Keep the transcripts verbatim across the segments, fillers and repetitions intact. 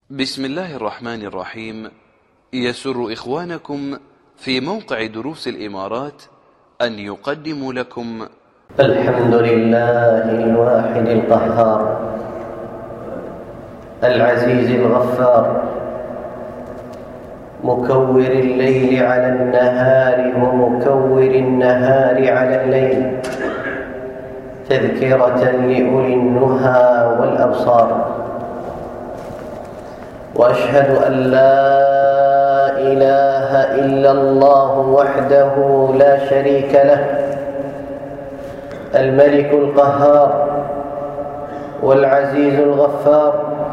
بسم الله الرحمن الرحيم. يسر إخوانكم في موقع دروس الإمارات أن يقدموا لكم الحمد لله الواحد القهار العزيز الغفار، مكور الليل على النهار ومكور النهار على الليل، تذكرة لأولي النهى والأبصار. وأشهد أن لا إله إلا الله وحده لا شريك له، الملك القهار والعزيز الغفار.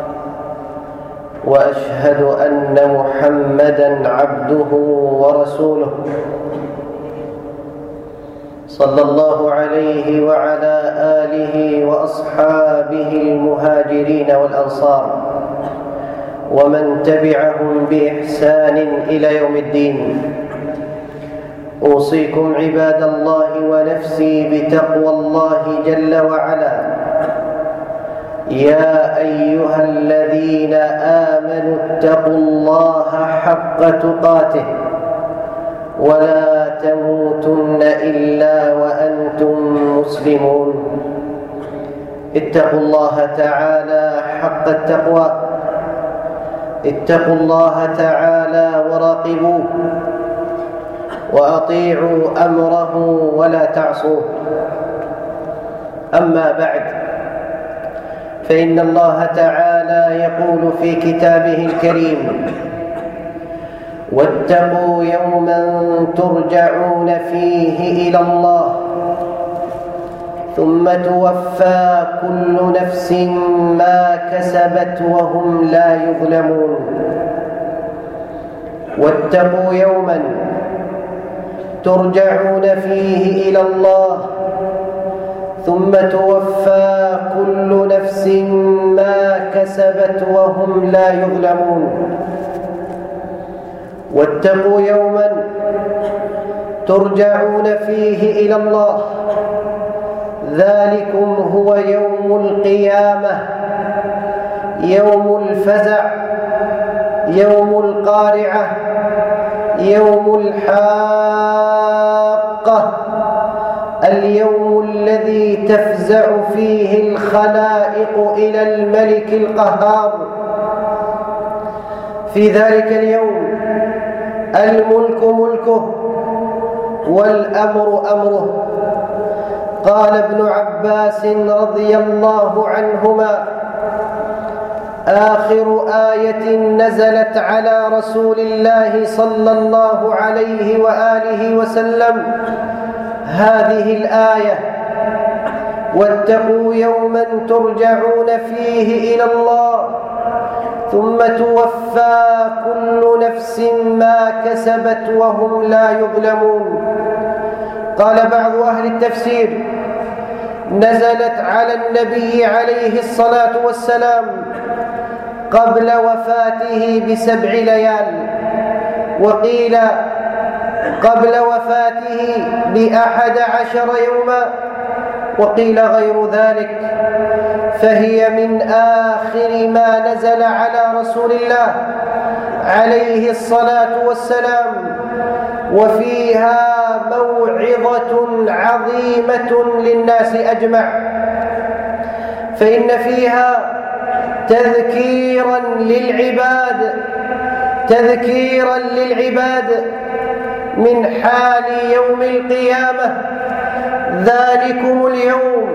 وأشهد أن محمدًا عبده ورسوله، صلى الله عليه وعلى آله وأصحابه المهاجرين والأنصار، ومن تبعهم بإحسان إلى يوم الدين. أوصيكم عباد الله ونفسي بتقوى الله جل وعلا. يا أيها الذين آمنوا اتقوا الله حق تقاته ولا تموتن إلا وأنتم مسلمون. اتقوا الله تعالى حق التقوى، اتقوا الله تعالى وراقبوه، وأطيعوا أمره ولا تعصوه. أما بعد، فإن الله تعالى يقول في كتابه الكريم: واتقوا يوما ترجعون فيه إلى الله ثم توفى كل نفس ما كسبت وهم لا يظلمون. واتقوا يوما ترجعون فيه إلى الله ثم توفى كل نفس ما كسبت وهم لا يظلمون. واتقوا يوما ترجعون فيه إلى الله، ذلكم هو يوم القيامة، يوم الفزع، يوم القارعة، يوم الحاقة، اليوم الذي تفزع فيه الخلائق إلى الملك القهار. في ذلك اليوم الملك ملكه والأمر أمره. قال ابن عباس رضي الله عنهما: آخر آية نزلت على رسول الله صلى الله عليه وآله وسلم هذه الآية: واتقوا يوما ترجعون فيه إلى الله ثم توفى كل نفس ما كسبت وهم لا يظلمون. قال بعض أهل التفسير: نزلت على النبي عليه الصلاة والسلام قبل وفاته بسبع ليال، وقيل قبل وفاته بأحد عشر يوما، وقيل غير ذلك، فهي من آخر ما نزل على رسول الله عليه الصلاة والسلام، وفيها موعظة عظيمة للناس أجمع، فإن فيها تذكيرا للعباد تذكيرا للعباد من حال يوم القيامة، ذلكم اليوم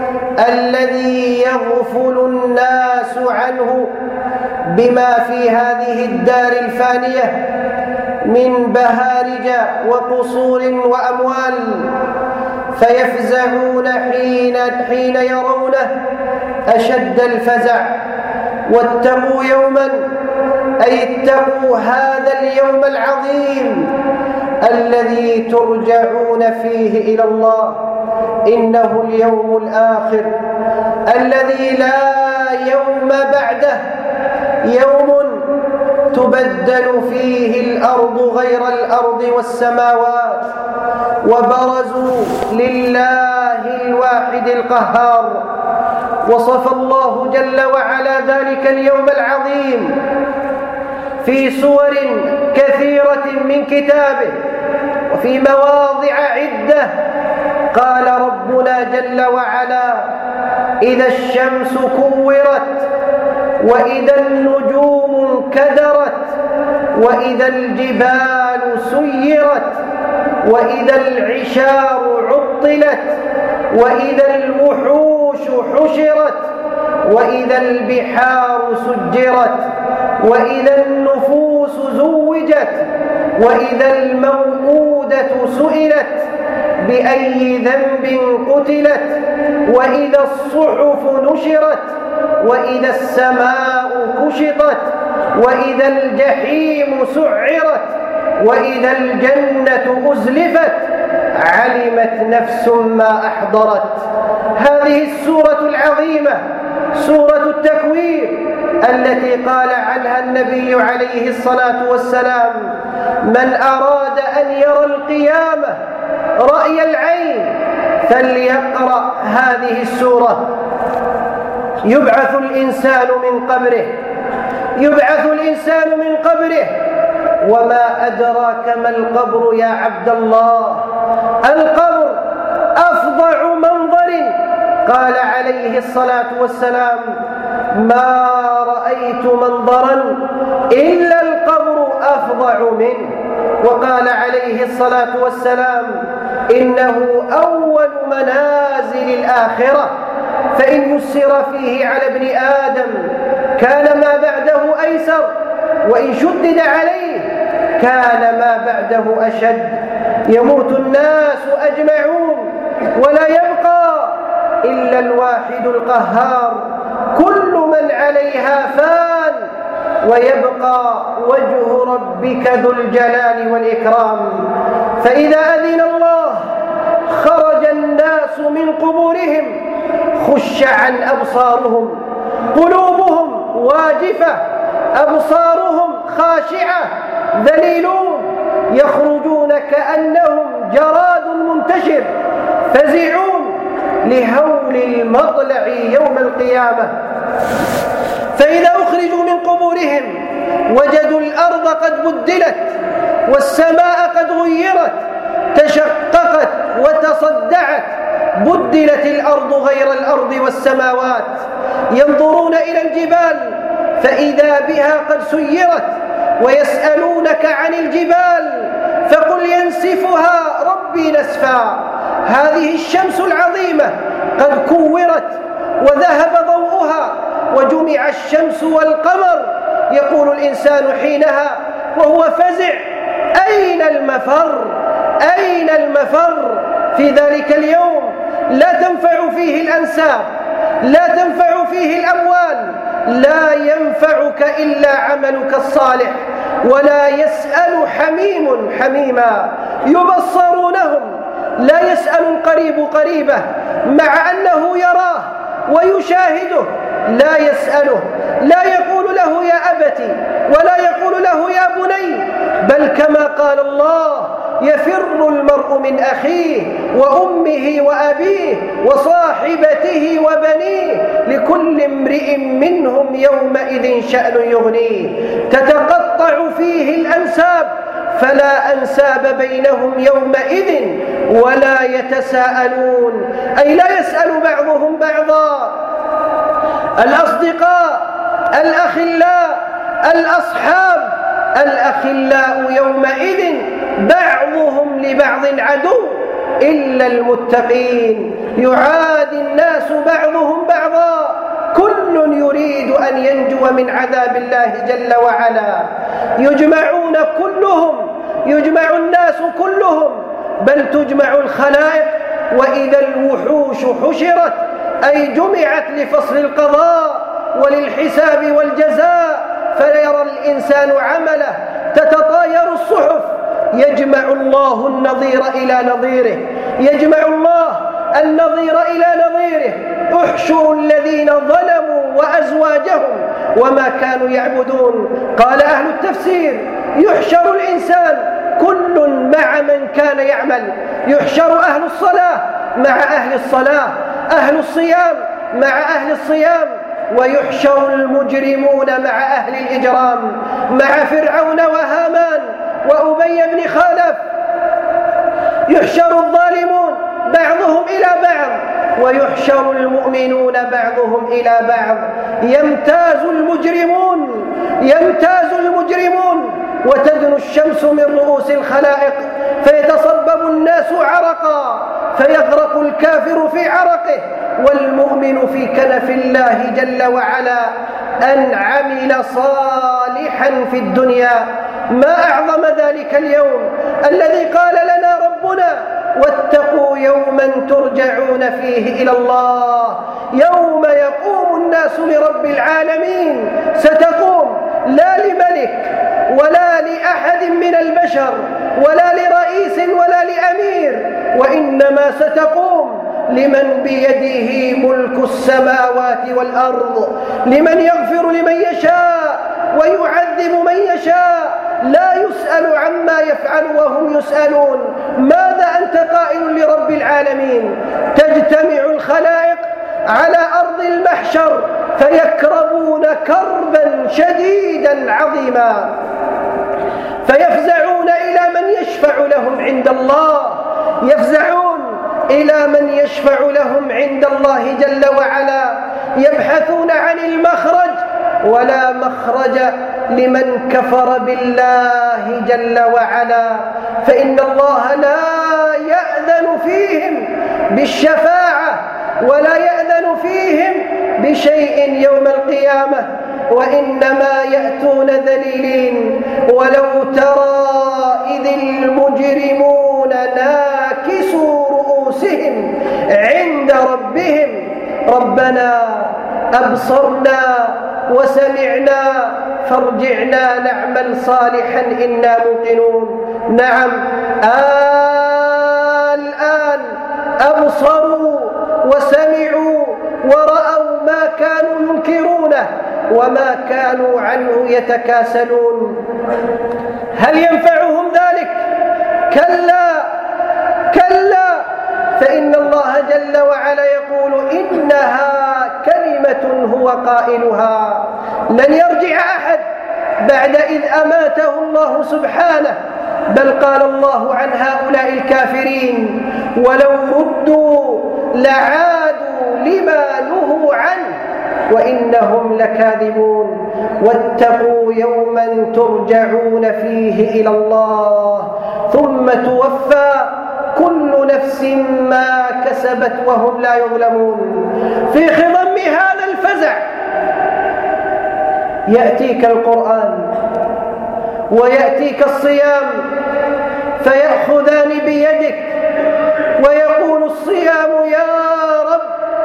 الذي يغفل الناس عنه بما في هذه الدار الفانية من بهارج وقصور وأموال، فيفزعون حين, حين يرونه أشد الفزع. واتقوا يوما، أي اتقوا هذا اليوم العظيم الذي ترجعون فيه إلى الله، إنه اليوم الآخر الذي لا يوم بعده، يوم تبدل فيه الأرض غير الأرض والسماوات، وبرزوا لله الواحد القهار. وصف الله جل وعلا ذلك اليوم العظيم في سور كثيرة من كتابه وفي مواضع عدة. قال ربنا جل وعلا: إذا الشمس كورت، وإذا النجوم انكدرت، وإذا الجبال سيرت، وإذا العشار عطلت، وإذا الوحوش حشرت، وإذا البحار سجرت، وإذا النفوس زوجت، وإذا الموءودة سئلت بأي ذنب قتلت، وإذا الصحف نشرت، وإذا السماء كشطت، وإذا الجحيم سعرت، وإذا الجنة أزلفت، علمت نفس ما أحضرت. هذه السورة العظيمة سورة التكوير التي قال عنها النبي عليه الصلاة والسلام: من أراد أن يرى القيامة رأي العين فليقرأ هذه السورة. يبعث الإنسان من قبره، يبعث الإنسان من قبره، وما أدراك ما القبر يا عبد الله؟ القبر أفظع منظر. قال عليه الصلاة والسلام: ما رأيت منظرا إلا القبر أفظع منه. وقال عليه الصلاة والسلام: إنه أول منازل الآخرة، فإن يسر فيه على ابن آدم كان ما بعده أيسر، وإن شدد عليه كان ما بعده أشد. يموت الناس أجمعون ولا يبقى إلا الواحد القهار. كل من عليها فان، ويبقى وجه ربك ذو الجلال والإكرام. فإذا أذن الله خرج الناس من قبورهم خشعا أبصارهم، قلوبهم واجفة، أبصارهم خاشعة، ذليلون، يخرجون كأنهم جراد منتشر، فزعون لهول المطلع يوم القيامة. فإذا أخرجوا من قبورهم وجدوا الأرض قد بدلت، والسماء قد غيرت، تشققت وتصدعت، بدلت الأرض غير الأرض والسماوات. ينظرون إلى الجبال فإذا بها قد سيرت، ويسألونك عن الجبال فقل ينسفها ربي نسفا. هذه الشمس العظيمة قد كورت وذهب ضوءها، وجمع الشمس والقمر. يقول الإنسان حينها وهو فزع: أين المفر؟ أين المفر؟ في ذلك اليوم لا تنفع فيه الأنساب، لا تنفع فيه الأموال، لا ينفعك إلا عملك الصالح. ولا يسأل حميم حميما. يبصرونهم، لا يسأل القريب قريبه مع أنه يراه ويشاهده، لا يسأله، لا يقول له يا أبتي ولا يقول له يا بني، بل كما قال الله: يفر المرء من أخيه وأمه وأبيه وصاحبته وبنيه، لكل امرئ منهم يومئذ شأن يغنيه. تتقطع فيه الأنساب، فلا أنساب بينهم يومئذ ولا يتساءلون، أي لا يسأل بعضهم بعضا. الأصدقاء، الأخلاء، الأصحاب، الأخلاء يومئذ بعضهم لبعض عدو إلا المتقين. يعادي الناس بعضهم بعضا، كل يريد أن ينجو من عذاب الله جل وعلا. يجمعون كلهم، يجمع الناس كلهم، بل تجمع الخلائق. وإذا الوحوش حشرت، أي جمعت لفصل القضاء وللحساب والجزاء، فيرى الإنسان عمله. تتطاير الصحف، يجمع الله النظير إلى نظيره، يجمع الله النظير إلى نظيره. احشروا الذين ظلموا وأزواجهم وما كانوا يعبدون. قال أهل التفسير: يحشر الإنسان كل مع من كان يعمل. يحشر أهل الصلاة مع أهل الصلاة، أهل الصيام مع أهل الصيام، ويحشر المجرمون مع أهل الإجرام، مع فرعون وهامان وأبي بن خلف. يحشر الظالمون بعضهم إلى بعض ويحشر المؤمنون بعضهم إلى بعض. يمتاز المجرمون يمتاز المجرمون وتدنو الشمس من رؤوس الخلائق، فيتصبب الناس عرقا، فيغرق الكافر في عرقه والمؤمن في كنف الله جل وعلا أن عمل صالحا في الدنيا. ما أعظم ذلك اليوم الذي قال لنا ربنا: واتقوا يوما ترجعون فيه إلى الله، يوم يقوم الناس لرب العالمين. ستقوم لا لملك ولا لأحد من البشر ولا لرئيس ولا لأمير، وإنما ستقوم لمن بيده ملك السماوات والأرض، لمن يغفر لمن يشاء ويعذب من يشاء، لا يسأل عما يفعل وهم يسألون. ماذا أنت قائل لرب العالمين؟ تجتمع الخلائق على أرض المحشر فيكربون كربا شديدا عظيما، فيفزعون إلى من يشفع لهم عند الله، يفزعون إلى من يشفع لهم عند الله جل وعلا، يبحثون عن المخرج ولا مخرج لمن كفر بالله جل وعلا، فإن الله لا يأذن فيهم بالشفاعة ولا يأذن فيهم بشيء يوم القيامة، وإنما يأتون ذليلين. ولو ترى إذ المجرمون ناكسوا رؤوسهم عند ربهم ربنا أبصرنا وسمعنا فارجعنا نعمل صالحا إنا موقنون. نعم، الآن أبصروا وسمعوا ورأوا ما كانوا ينكرونه وما كانوا عنه يتكاسلون. هل ينفعهم ذلك؟ كلا كلا، فإن الله جل وعلا يقول: إنها كلمة هو قائلها، لن يرجع أحد بعد إذ أماته الله سبحانه، بل قال الله عن هؤلاء الكافرين: ولو ردوا لعادوا لما نهوا عنه وإنهم لكاذبون. واتقوا يوما ترجعون فيه إلى الله ثم توفى كل نفس ما كسبت وهم لا يظلمون. في خضم هذا الفزع يأتيك القرآن ويأتيك الصيام فيأخذان بيدك ويقول الصيام: يا رب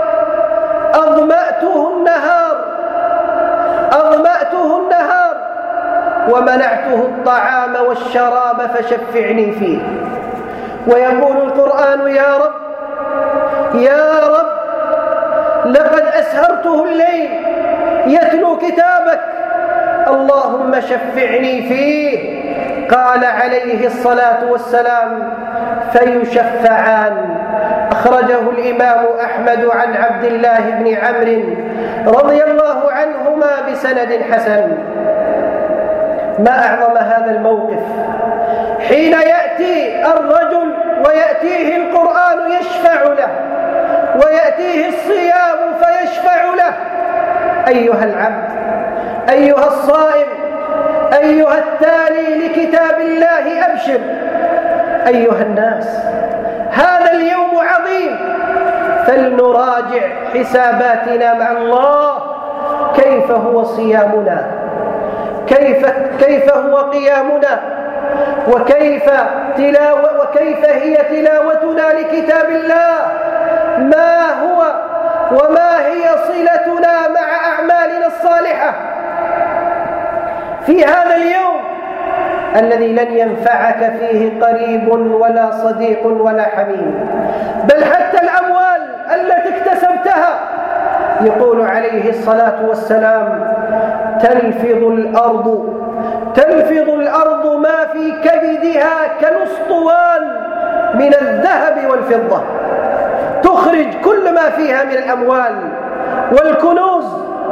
أظمأته النهار أظمأته النهار ومنعته الطعام والشراب فشفعني فيه. ويقول القرآن: يا رب يا رب لقد أسهرته الليل يتلو كتابك اللهم شفعني فيه. قال عليه الصلاة والسلام: فيشفعان. أخرجه الإمام أحمد عن عبد الله بن عمرو رضي الله عنهما بسند حسن. ما أعظم هذا الموقف حين يأتي الرجل ويأتيه القرآن يشفع له ويأتيه الصيام فيشفع له. أيها العبد، أيها الصائم، أيها التالي لكتاب الله، أبشر. أيها الناس، هذا اليوم عظيم، فلنراجع حساباتنا مع الله. كيف هو صيامنا؟ كيف, كيف هو قيامنا؟ وكيف, تلاوة وكيف هي تلاوتنا لكتاب الله؟ ما هو وما هي صلتنا مع أعمالنا الصالحة في هذا اليوم الذي لن ينفعك فيه قريب ولا صديق ولا حميم، بل حتى الأموال التي اكتسبتها. يقول عليه الصلاة والسلام: تلفظ الأرض تلفظ الأرض ما في كبدها كالأسطوان من الذهب والفضة، تخرج كل ما فيها من الأموال والكنوز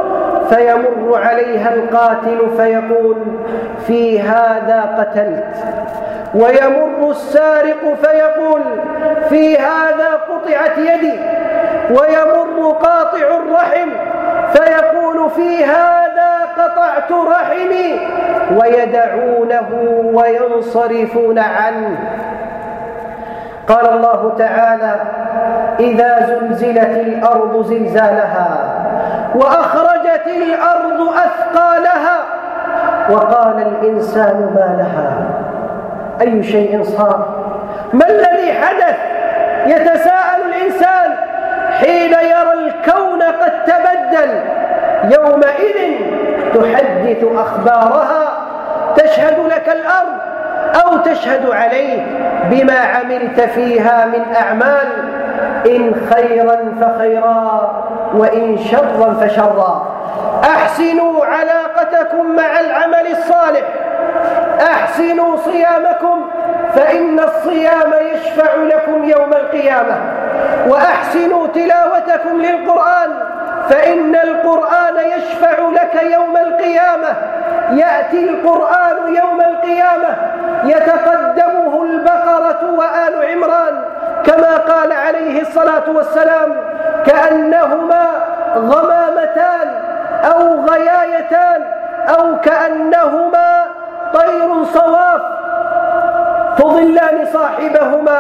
فيمر عليها القاتل فيقول في هذا قتلت، ويمر السارق فيقول في هذا قطعت يدي، ويمر قاطع الرحم فيقول في هذا قطعت رحمي، ويدعونه وينصرفون عنه. قال الله تعالى: إذا زلزلت الأرض زلزالها وأخرجت الأرض أثقالها وقال الإنسان ما لها. أي شيء صار؟ ما الذي حدث؟ يتساءل الإنسان حين يرى الكون قد تبدل. يومئذ تحدث أخبارها، تشهد لك الأرض أو تشهد عليك بما عملت فيها من أعمال، إن خيرا فخيرا وإن شرا فشرا. أحسنوا علاقتكم مع العمل الصالح، أحسنوا صيامكم فإن الصيام يشفع لكم يوم القيامة، وأحسنوا تلاوتكم للقرآن فإن القرآن يشفع لك يوم القيامة. يأتي القرآن يوم القيامة يتقدمه البقرة وآل عمران كما قال عليه الصلاة والسلام: كأنهما غمامتان أو غيايتان أو كأنهما طير صواف تظلان صاحبهما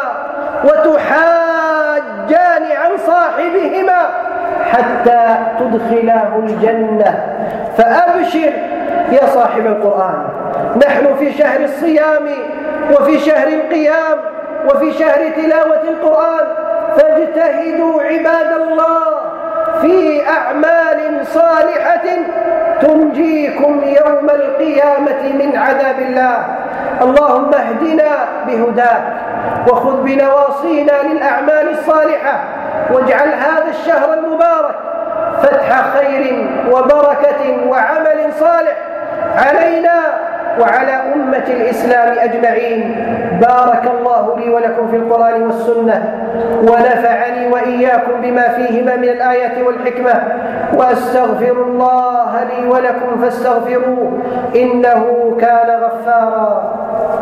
وتحاجان عن صاحبهما حتى تدخلاه الجنة. فأبشر يا صاحب القرآن، نحن في شهر الصيام وفي شهر القيام وفي شهر تلاوة القرآن، فاجتهدوا عباد الله في أعمال صالحة تنجيكم يوم القيامة من عذاب الله. اللهم اهدنا بهداك وخذ بنواصينا للأعمال الصالحة، واجعل هذا الشهر المبارك فتح خير وبركة وعمل صالح علينا وعلى أمة الإسلام أجمعين. بارك الله لي ولكم في القرآن والسنة، ونفعني وإياكم بما فيهما من الآيات والحكمة، وأستغفر الله لي ولكم فاستغفروه إنه كان غفارا.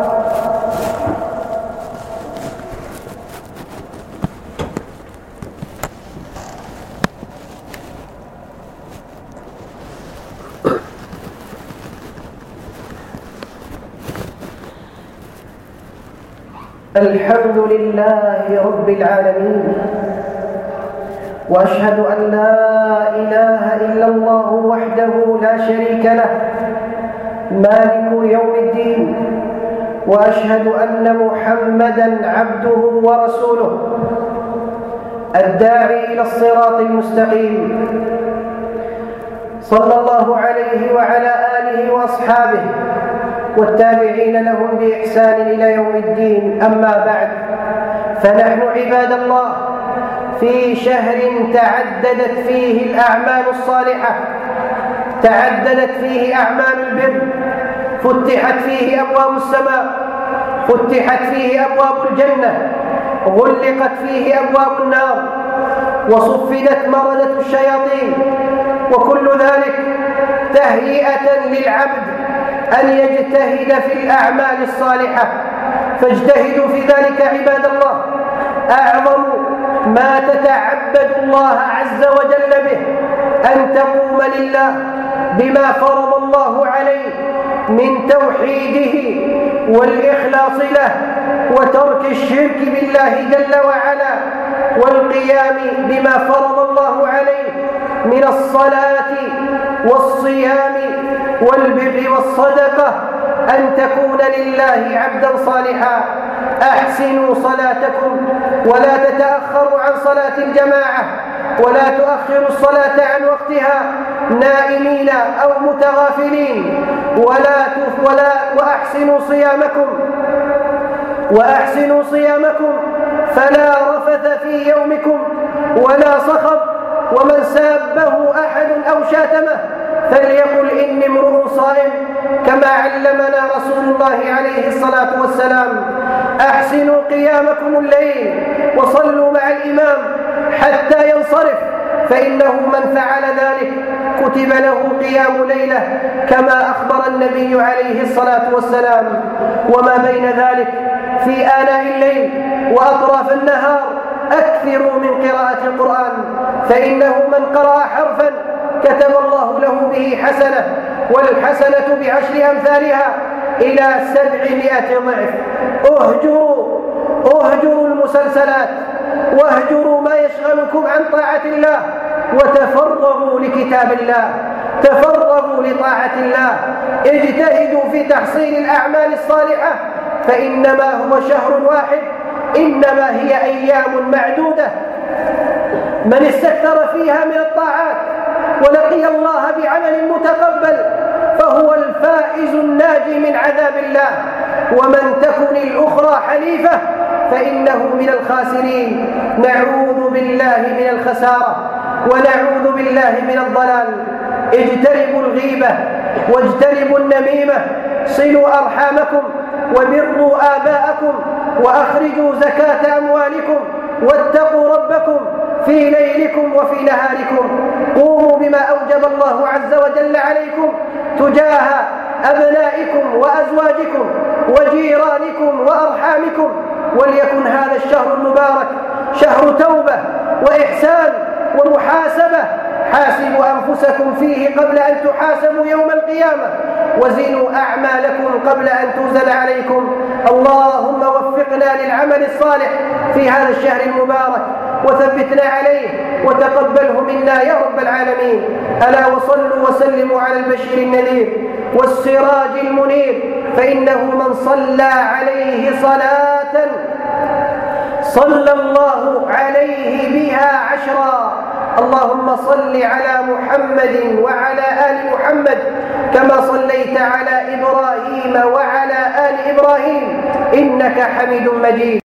الحمد لله رب العالمين، وأشهد أن لا إله إلا الله وحده لا شريك له مالك يوم الدين، وأشهد أن محمدًا عبده ورسوله الداعي إلى الصراط المستقيم، صلى الله عليه وعلى آله وأصحابه والتابعين لهم بإحسان إلى يوم الدين. أما بعد، فنحن عباد الله في شهر تعددت فيه الأعمال الصالحة، تعددت فيه أعمال البر، فتحت فيه أبواب السماء، فتحت فيه أبواب الجنة، غلقت فيه أبواب النار، وصفدت مردة الشياطين، وكل ذلك تهيئة للعبد أن يجتهد في الأعمال الصالحة. فاجتهدوا في ذلك عباد الله. أعظم ما تتعبد الله عز وجل به أن تقوم لله بما فرض الله عليك من توحيده والإخلاص له، وترك الشرك بالله جل وعلا، والقيام بما فرض الله عليك من الصلاة والصيام والبر والصدقة، أن تكون لله عبدا صالحا. أحسنوا صلاتكم ولا تتأخروا عن صلاة الجماعة، ولا تؤخروا الصلاة عن وقتها نائمين أو متغافلين، ولا ولا وأحسنوا صيامكم وأحسنوا صيامكم فلا رفث في يومكم ولا صخب، ومن سابه أحد أو شاتمه فليقل إني امرؤ صائم، كما علمنا رسول الله عليه الصلاة والسلام. أحسنوا قيامكم الليل وصلوا مع الإمام حتى ينصرف، فإنه من فعل ذلك كتب له قيام ليلة كما أخبر النبي عليه الصلاة والسلام. وما بين ذلك في آناء الليل وأطراف النهار أكثروا من قراءة القرآن، فإنه من قرأ حرفا كتب الله له به حسنة، والحسنة بعشر أمثالها إلى سبعمائة ضعف. اهجروا اهجروا المسلسلات واهجروا ما يشغلكم عن طاعة الله، وتفرغوا لكتاب الله، تفرغوا لطاعة الله. اجتهدوا في تحصيل الأعمال الصالحة، فإنما هو شهر واحد، إنما هي أيام معدودة. من استكثر فيها من الطاعات ولقي الله بعمل متقبل فهو الفائز الناجي من عذاب الله، ومن تكن الأخرى حليفة فإنه من الخاسرين. نعوذ بالله من الخسارة ونعوذ بالله من الضلال. اجتنبوا الغيبة واجتنبوا النميمة، صلوا أرحامكم وبروا آباءكم وأخرجوا زكاة أموالكم، واتقوا ربكم في ليلكم وفي نهاركم. قوموا بما أوجب الله عز وجل عليكم تجاه أبنائكم وأزواجكم وجيرانكم وأرحامكم، وليكن هذا الشهر المبارك شهر توبة وإحسان ومحاسبة. حاسبوا أنفسكم فيه قبل أن تحاسبوا يوم القيامة، وزنوا أعمالكم قبل أن توزن عليكم. اللهم وفقنا للعمل الصالح في هذا الشهر المبارك وثبتنا عليه وتقبله منا يا رب العالمين. ألا وصلوا وسلموا على البشير النذير والسراج المنير، فإنه من صلى عليه صلاة صلى الله عليه بها عشرا. اللهم صل على محمد وعلى آل محمد كما صليت على إبراهيم وعلى آل إبراهيم إنك حميد مجيد.